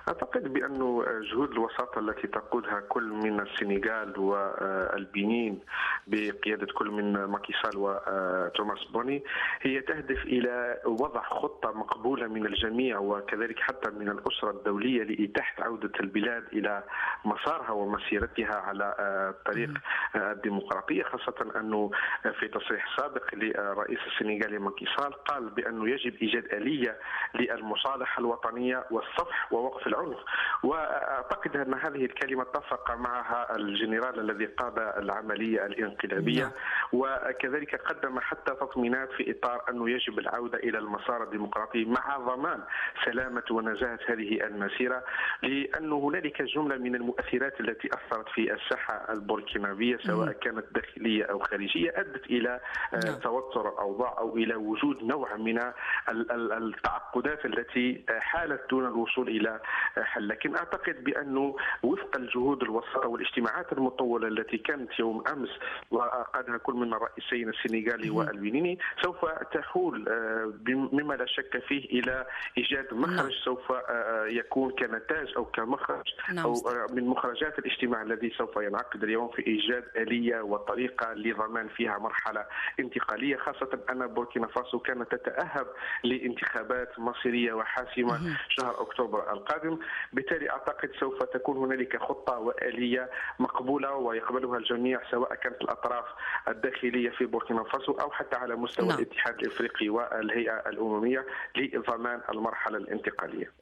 أعتقد بأن جهود الوساطة التي تقودها كل من السنغال والبنين بقيادة كل من ماكي سال وتوماس بوني هي تهدف إلى وضع خطة مقبولة من الجميع وكذلك حتى من الأسرة الدولية لإتاحة عودة البلاد إلى مسارها ومسيرتها على طريق الديمقراطية، خاصة أنه في تصريح سابق لرئيس السنغالي ماكي سال قال بأنه يجب إيجاد آلية للمصالحة الوطنية والصفح ووقف العنف. واعتقد ان هذه الكلمه اتفق معها الجنرال الذي قاد العمليه الانقلابيه، وكذلك قدم حتى تطمينات في اطار انه يجب العوده الى المسار الديمقراطي مع ضمان سلامه ونزاهه هذه المسيره، لان هنالك جمله من المؤثرات التي اثرت في الساحه البوركينابيه سواء كانت داخليه او خارجيه ادت الى توتر الاوضاع او الى وجود نوع من التعقدات التي حالت دون الوصول الى حل. لكن اعتقد بانه وفق الجهود الوسطى والاجتماعات المطوله التي كانت يوم امس وقادها كل من الرئيسين السنغالي والبنيني سوف تحول مما لا شك فيه الى ايجاد مخرج سوف يكون كنتاج او كمخرج او من مخرجات الاجتماع الذي سوف ينعقد اليوم في ايجاد اليه وطريقه لضمان فيها مرحله انتقاليه، خاصه ان بوركينا فاسو كانت تتاهب لانتخابات مصيريه وحاسمه شهر اكتوبر القادم. بالتالي أعتقد سوف تكون هنالك خطة وآلية مقبولة ويقبلها الجميع سواء كانت الأطراف الداخلية في بوركينا فاسو أو حتى على مستوى الاتحاد الإفريقي والهيئة الأممية لضمان المرحلة الانتقالية.